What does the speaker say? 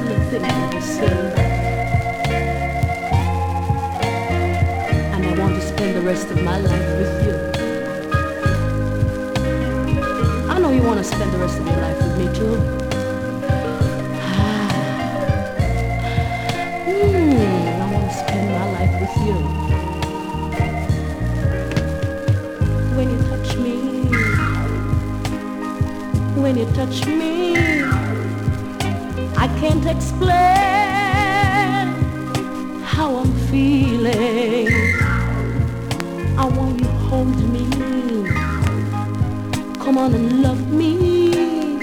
the things that you say. And I want to spend the rest of my life with you. I know you want to spend the rest of your life with me too. I want to spend my life with you. When you touch me, when you touch me, I can't explain how I'm feeling. I want you to hold me. Come on and love me.